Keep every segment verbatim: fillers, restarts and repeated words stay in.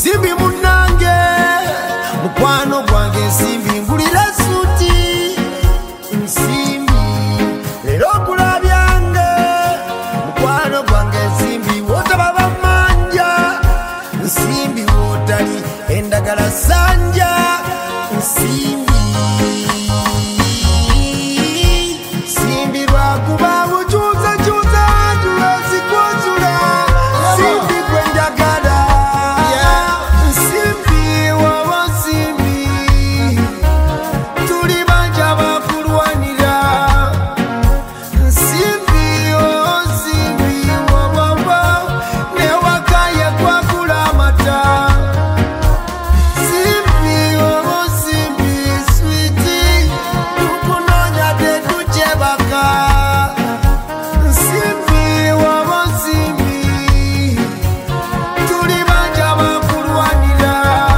Nsimbi munange mukwano gwange nsimbi ngulira suti nsimbi lero kulabyange mukwano gwange nsimbi wotaba bamanja nsimbi wotali endagala sanja nsimbi nsimbi lwakuba bukyuza kyuza tulwesikwozula nsimbi gwenjagala nsimbi wowo nsimbi tuli banja bakulwanira nsimbi wowo nsimbi wowowo newakaye kwakula amata nsimbi wowo nsimbi switi tukunonya tetukyebaka nsimbi wowo nsimbi tuli banja bakulwanira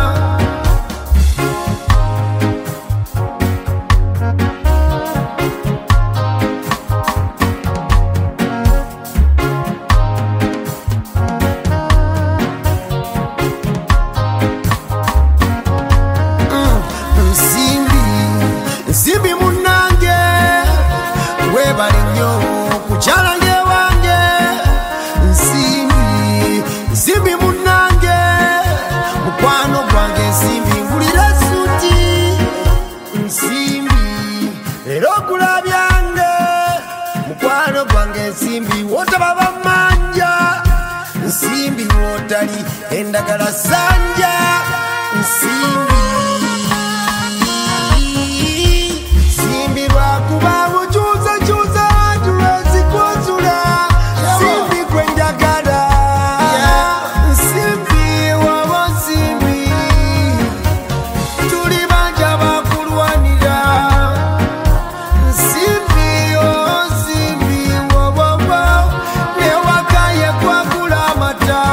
nsimbi nsimbi munange webale nnyo kukyalanje wange nsimbi nsimbi munange mukwano gwange nsimbi ngulira suti nsimbi lero kulabyange mukwano gwange nsimbi wotaba bamanja nsimbi wotali endagala sanja nsimbi nsimbi lwakuba bukyuza kyuza tulwesikwozula nsimbi gwenjagala nsimbi wowo nsimbi tuli banja bakulwanira nsimbi wowo nsimbi wowowo newakaye kwakula amata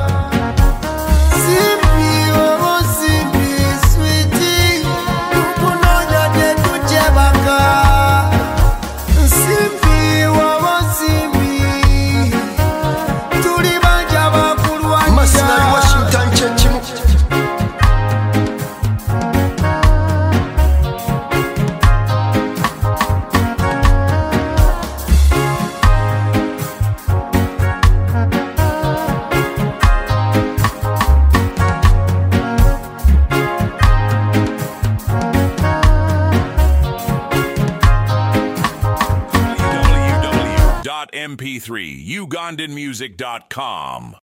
nsimbi wowo nsimbi switi tukunonya tetukyebaka nsimbi wowo nsimbi tuli banja Masinari bakulwanira Washington Chechimu w w w dot m p three ugandan music dot com